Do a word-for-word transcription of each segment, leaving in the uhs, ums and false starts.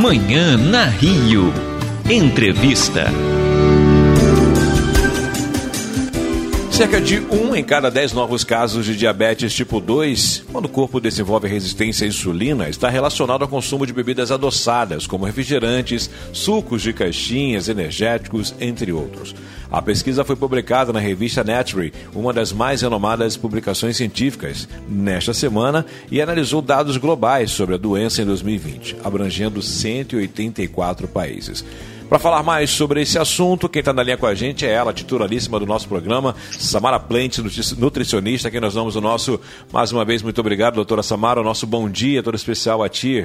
Manhã na Rio. Entrevista. Cerca de um em cada dez novos casos de diabetes tipo dois, quando o corpo desenvolve resistência à insulina, está relacionado ao consumo de bebidas adoçadas, como refrigerantes, sucos de caixinhas, energéticos, entre outros. A pesquisa foi publicada na revista Nature, uma das mais renomadas publicações científicas, nesta semana, e analisou dados globais sobre a doença em dois mil e vinte, abrangendo cento e oitenta e quatro países. Para falar mais sobre esse assunto, quem está na linha com a gente é ela, titularíssima do nosso programa, Samara Plentes, nutricionista, a quem nós damos o nosso, mais uma vez, muito obrigado, doutora Samara, o nosso bom dia, todo especial a ti.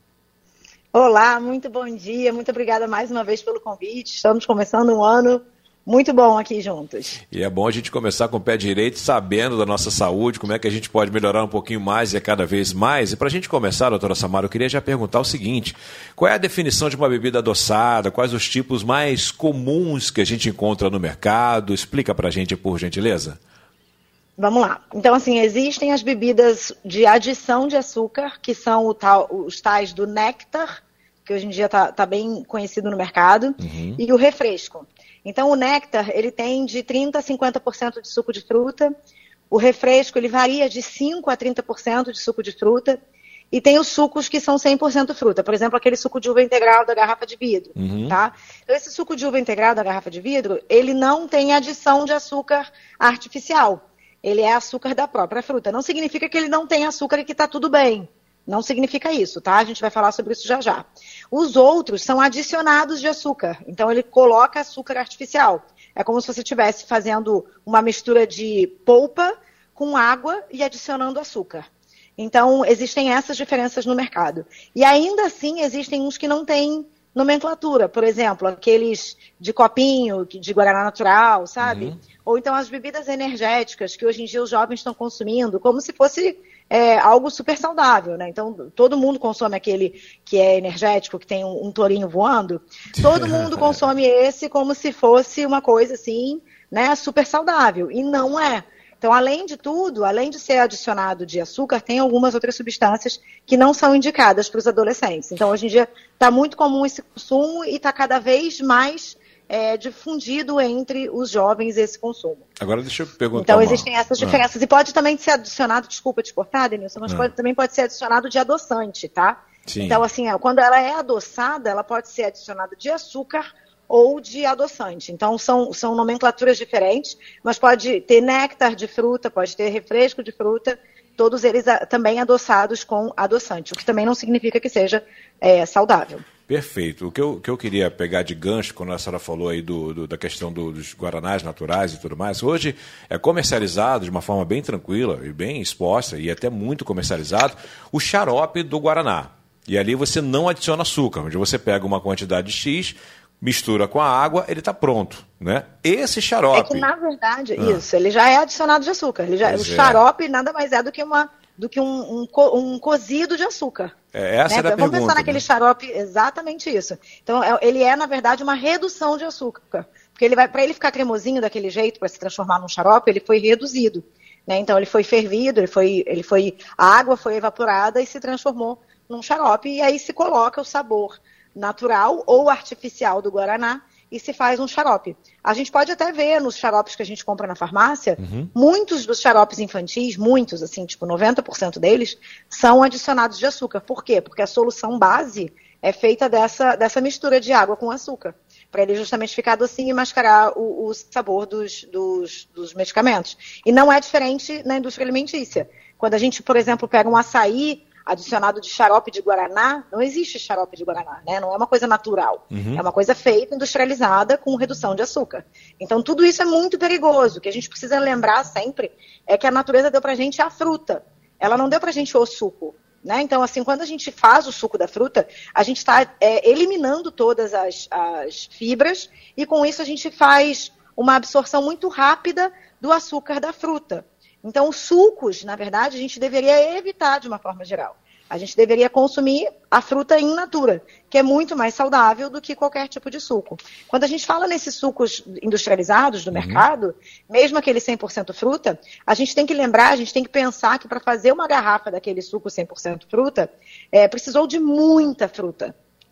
Olá, muito bom dia, muito obrigada mais uma vez pelo convite, estamos começando um ano muito bom aqui juntos. E é bom a gente começar com o pé direito, sabendo da nossa saúde, como é que a gente pode melhorar um pouquinho mais e a cada vez mais. E para a gente começar, doutora Samara, eu queria já perguntar o seguinte: qual é a definição de uma bebida adoçada? Quais os tipos mais comuns que a gente encontra no mercado? Explica para a gente, por gentileza. Vamos lá. Então, assim, existem as bebidas de adição de açúcar, que são o tal, os tais do néctar, que hoje em dia está tá bem conhecido no mercado, uhum. E o refresco. Então, o néctar, ele tem de trinta a cinquenta por cento de suco de fruta. O refresco, ele varia de cinco a trinta por cento de suco de fruta. E tem os sucos que são cem por cento fruta. Por exemplo, aquele suco de uva integral da garrafa de vidro. Uhum. Tá? Então, esse suco de uva integral da garrafa de vidro, ele não tem adição de açúcar artificial. Ele é açúcar da própria fruta. Não significa que ele não tem açúcar e que está tudo bem. Não significa isso, tá? A gente vai falar sobre isso já já. Os outros são adicionados de açúcar. Então, ele coloca açúcar artificial. É como se você estivesse fazendo uma mistura de polpa com água e adicionando açúcar. Então, existem essas diferenças no mercado. E ainda assim, existem uns que não têm nomenclatura. Por exemplo, aqueles de copinho, de guaraná natural, sabe? Uhum. Ou então as bebidas energéticas que hoje em dia os jovens estão consumindo, como se fosse... É algo super saudável, né? Então, todo mundo consome aquele que é energético, que tem um, um tourinho voando. Todo mundo consome esse como se fosse uma coisa assim, né? Super saudável. E não é. Então, além de tudo, além de ser adicionado de açúcar, tem algumas outras substâncias que não são indicadas para os adolescentes. Então, hoje em dia, está muito comum esse consumo e está cada vez mais... É, difundido entre os jovens esse consumo. Agora deixa eu perguntar. Então uma... existem essas diferenças. Ah. E pode também ser adicionado, desculpa te cortar, Denilson, mas ah. pode, também pode ser adicionado de adoçante, tá? Sim. Então, assim, quando ela é adoçada, ela pode ser adicionada de açúcar ou de adoçante. Então, são, são nomenclaturas diferentes, mas pode ter néctar de fruta, pode ter refresco de fruta, todos eles também adoçados com adoçante, o que também não significa que seja é, saudável. Perfeito. O que eu, que eu queria pegar de gancho, quando a senhora falou aí do, do, da questão do, dos guaranás naturais e tudo mais, hoje é comercializado de uma forma bem tranquila e bem exposta, e até muito comercializado, o xarope do guaraná. E ali você não adiciona açúcar, onde você pega uma quantidade X, mistura com a água, ele está pronto, né? Esse xarope... É que, na verdade, ah. isso, ele já é adicionado de açúcar. Ele já, o xarope é. nada mais é do que uma... do que um, um, um cozido de açúcar. É, essa né? era a Vamos pergunta, pensar naquele né? xarope, exatamente isso. Então, é, ele é, na verdade, uma redução de açúcar. Porque ele vai, para ele ficar cremosinho daquele jeito, para se transformar num xarope, ele foi reduzido. Né? Então, ele foi fervido, ele foi, ele foi, a água foi evaporada e se transformou num xarope. E aí se coloca o sabor natural ou artificial do guaraná e se faz um xarope. A gente pode até ver nos xaropes que a gente compra na farmácia, uhum. muitos dos xaropes infantis, muitos, assim, tipo noventa por cento deles, são adicionados de açúcar. Por quê? Porque a solução base é feita dessa, dessa mistura de água com açúcar, para ele justamente ficar docinho e mascarar o, o sabor dos, dos, dos medicamentos. E não é diferente na indústria alimentícia. Quando a gente, por exemplo, pega um açaí adicionado de xarope de guaraná, não existe xarope de guaraná, né? Não é uma coisa natural. Uhum. É uma coisa feita, industrializada, com redução de açúcar. Então, tudo isso é muito perigoso. O que a gente precisa lembrar sempre é que a natureza deu pra gente a fruta. Ela não deu pra gente o suco, né? Então, assim, quando a gente faz o suco da fruta, a gente está é, eliminando todas as, as fibras e, com isso, a gente faz uma absorção muito rápida do açúcar da fruta. Então, os sucos, na verdade, a gente deveria evitar de uma forma geral. A gente deveria consumir a fruta in natura, que é muito mais saudável do que qualquer tipo de suco. Quando a gente fala nesses sucos industrializados do uhum. mercado, mesmo aquele cem por cento fruta, a gente tem que lembrar, a gente tem que pensar que para fazer uma garrafa daquele suco cem por cento fruta, é, precisou de muita fruta.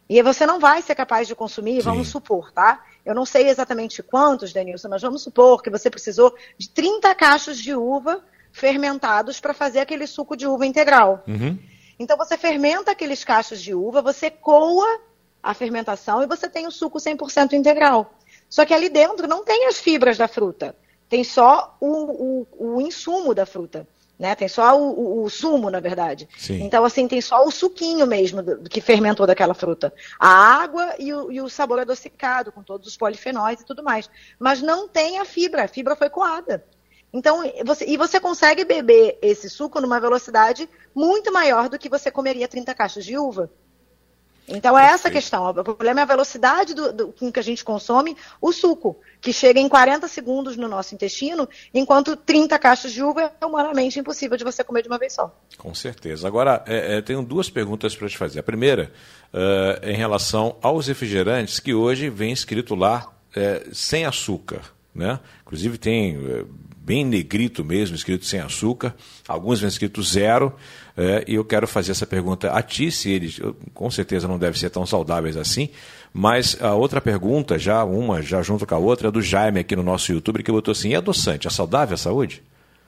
E você não vai ser capaz de consumir, Sim. vamos supor, tá? Eu não sei exatamente quantos, Denilson, mas vamos supor que você precisou de trinta cachos de uva fermentados para fazer aquele suco de uva integral. Uhum. Então você fermenta aqueles cachos de uva, você coa a fermentação e você tem o suco cem por cento integral. Só que ali dentro não tem as fibras da fruta, tem só o, o, o insumo da fruta. Né? Tem só o, o, o sumo, na verdade. Sim. Então, assim, tem só o suquinho mesmo do, do que fermentou daquela fruta. A água e o, e o sabor adocicado, com todos os polifenóis e tudo mais. Mas não tem a fibra, a fibra foi coada. Então, você, e você consegue beber esse suco numa velocidade muito maior do que você comeria trinta caixas de uva. Então, é essa a questão. O problema é a velocidade do, do, com que a gente consome o suco, que chega em quarenta segundos no nosso intestino, enquanto trinta caixas de uva é humanamente impossível de você comer de uma vez só. Com certeza. Agora, é, é, tenho duas perguntas para te fazer. A primeira, uh, em relação aos refrigerantes, que hoje vem escrito lá é, sem açúcar, né? Inclusive tem é, bem negrito mesmo, escrito sem açúcar. Alguns vem escrito zero. É, e eu quero fazer essa pergunta a ti, se eles, eu, com certeza não devem ser tão saudáveis assim, mas a outra pergunta, já uma, já junto com a outra, é do Jaime aqui no nosso YouTube, que botou assim, e adoçante, é saudável a saúde?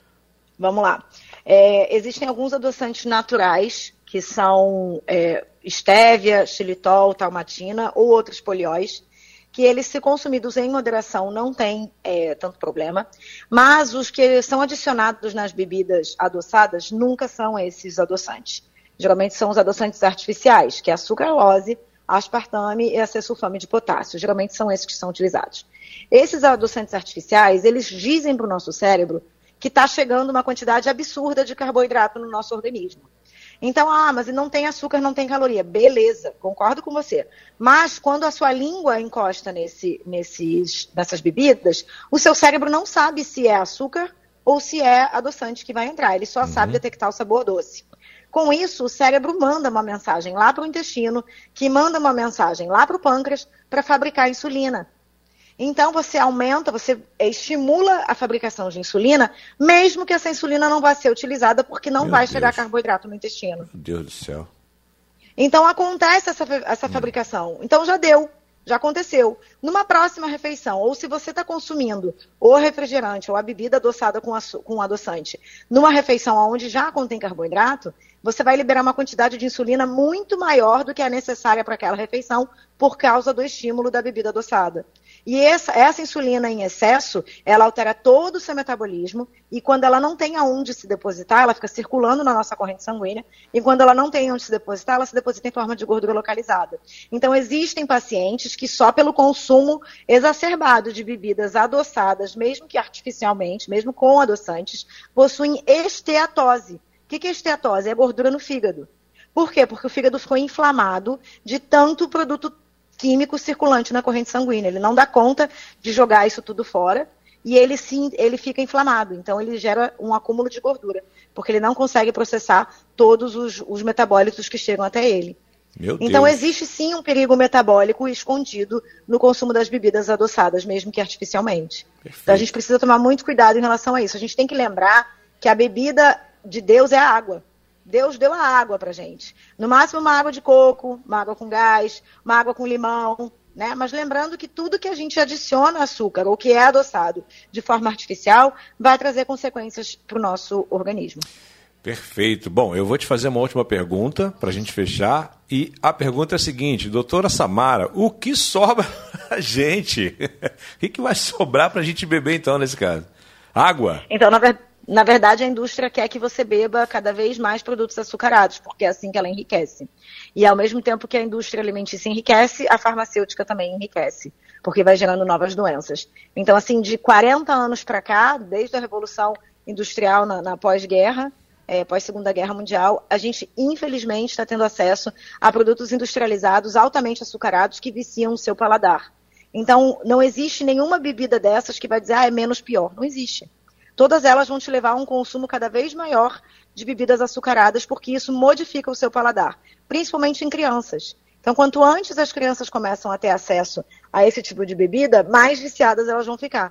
Vamos lá. É, existem alguns adoçantes naturais, que são é, estévia, xilitol, talmatina ou outros polióis, que eles, se consumidos em moderação, não tem é, tanto problema, mas os que são adicionados nas bebidas adoçadas nunca são esses adoçantes. Geralmente são os adoçantes artificiais, que é a sucralose, aspartame e a acesulfame de potássio. Geralmente são esses que são utilizados. Esses adoçantes artificiais, eles dizem para o nosso cérebro que está chegando uma quantidade absurda de carboidrato no nosso organismo. Então, ah, mas não tem açúcar, não tem caloria. Beleza, concordo com você. Mas quando a sua língua encosta nesse, nesses, nessas bebidas, o seu cérebro não sabe se é açúcar ou se é adoçante que vai entrar. Ele só uhum. sabe detectar o sabor doce. Com isso, o cérebro manda uma mensagem lá para o intestino, que manda uma mensagem lá para o pâncreas para fabricar insulina. Então, você aumenta, você estimula a fabricação de insulina, mesmo que essa insulina não vá ser utilizada, porque não Meu vai Deus. chegar carboidrato no intestino. Meu Deus do céu. Então, acontece essa, essa hum. fabricação. Então, já deu, já aconteceu. Numa próxima refeição, ou se você está consumindo o refrigerante ou a bebida adoçada com, com adoçante, numa refeição onde já contém carboidrato, você vai liberar uma quantidade de insulina muito maior do que é necessária para aquela refeição, por causa do estímulo da bebida adoçada. E essa, essa insulina em excesso, ela altera todo o seu metabolismo, e quando ela não tem aonde se depositar, ela fica circulando na nossa corrente sanguínea, e quando ela não tem onde se depositar, ela se deposita em forma de gordura localizada. Então, existem pacientes que só pelo consumo exacerbado de bebidas adoçadas, mesmo que artificialmente, mesmo com adoçantes, possuem esteatose. O que é esteatose? É gordura no fígado. Por quê? Porque o fígado ficou inflamado de tanto produto químico circulante na corrente sanguínea. Ele não dá conta de jogar isso tudo fora e ele, sim, ele fica inflamado. Então, ele gera um acúmulo de gordura, porque ele não consegue processar todos os, os metabólitos que chegam até ele. Meu então, Deus. existe sim um perigo metabólico escondido no consumo das bebidas adoçadas, mesmo que artificialmente. Perfeito. Então, a gente precisa tomar muito cuidado em relação a isso. A gente tem que lembrar que a bebida de Deus é a água. Deus deu a água pra gente. No máximo uma água de coco, uma água com gás, uma água com limão, né? Mas lembrando que tudo que a gente adiciona açúcar ou que é adoçado de forma artificial vai trazer consequências para o nosso organismo. Perfeito. Bom, eu vou te fazer uma última pergunta para a gente fechar. E a pergunta é a seguinte, doutora Samara, o que sobra a gente? O que, que vai sobrar para a gente beber então nesse caso? Água? Então, na verdade, Na verdade, a indústria quer que você beba cada vez mais produtos açucarados, porque é assim que ela enriquece. E ao mesmo tempo que a indústria alimentícia enriquece, a farmacêutica também enriquece, porque vai gerando novas doenças. Então, assim, de quarenta anos para cá, desde a Revolução Industrial na, na pós-guerra, é, pós-Segunda Guerra Mundial, a gente, infelizmente, está tendo acesso a produtos industrializados altamente açucarados que viciam o seu paladar. Então, não existe nenhuma bebida dessas que vai dizer, ah, é menos pior. Não existe. Todas elas vão te levar a um consumo cada vez maior de bebidas açucaradas, porque isso modifica o seu paladar, principalmente em crianças. Então, quanto antes as crianças começam a ter acesso a esse tipo de bebida, mais viciadas elas vão ficar.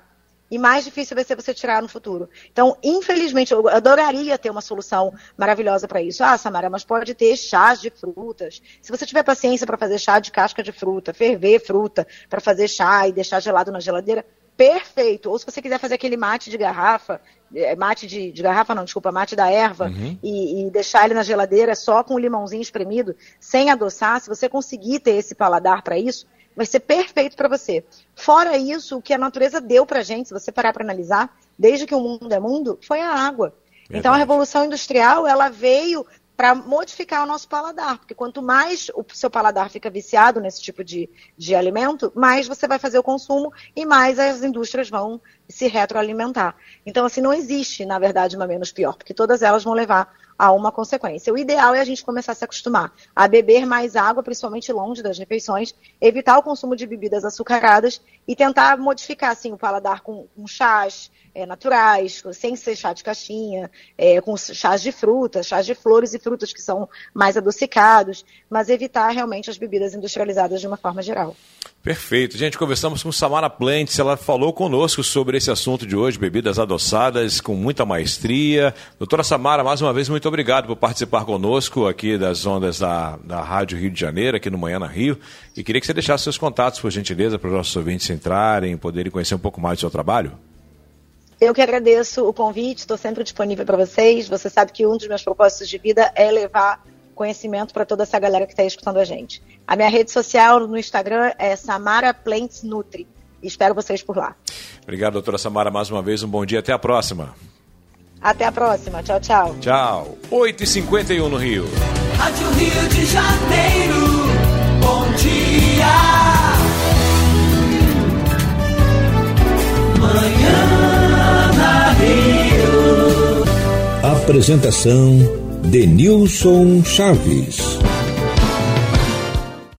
e mais difícil vai ser você tirar no futuro. Então, infelizmente, eu adoraria ter uma solução maravilhosa para isso. Ah, Samara, mas pode ter chás de frutas. Se você tiver paciência para fazer chá de casca de fruta, ferver fruta para fazer chá e deixar gelado na geladeira, perfeito. Ou se você quiser fazer aquele mate de garrafa, mate de, de garrafa não, desculpa, mate da erva, uhum. e, e deixar ele na geladeira só com o limãozinho espremido, sem adoçar, se você conseguir ter esse paladar para isso, vai ser perfeito para você. Fora isso, o que a natureza deu pra gente, se você parar para analisar, desde que o mundo é mundo, foi a água. Verdade. Então a Revolução Industrial, ela veio para modificar o nosso paladar, porque quanto mais o seu paladar fica viciado nesse tipo de, de alimento, mais você vai fazer o consumo e mais as indústrias vão se retroalimentar. Então, assim, não existe, na verdade, uma menos pior, porque todas elas vão levar a uma consequência. O ideal é a gente começar a se acostumar a beber mais água, principalmente longe das refeições, evitar o consumo de bebidas açucaradas e tentar modificar, assim, o paladar com, com chás é, naturais, sem ser chá de caixinha, é, com chás de frutas, chás de flores e frutas que são mais adocicados, mas evitar realmente as bebidas industrializadas de uma forma geral. Perfeito. Gente, conversamos com Samara Plentes, ela falou conosco sobre esse assunto de hoje, bebidas adoçadas, com muita maestria. Doutora Samara, mais uma vez, muito obrigado por participar conosco aqui das ondas da, da Rádio Rio de Janeiro, aqui no Manhã na Rio. E queria que você deixasse seus contatos, por gentileza, para os nossos ouvintes entrarem, poderem conhecer um pouco mais do seu trabalho. Eu que agradeço o convite, estou sempre disponível para vocês. Você sabe que um dos meus propósitos de vida é levar conhecimento para toda essa galera que está escutando a gente. A minha rede social no Instagram é Samara Plentes Nutri. Espero vocês por lá. Obrigado, doutora Samara, mais uma vez. Um bom dia. Até a próxima. Até a próxima. Tchau, tchau. Tchau. oito e cinquenta e um no Rio. Rádio Rio de Janeiro. Bom dia. Manhã na Rio. Apresentação Denilson Chaves.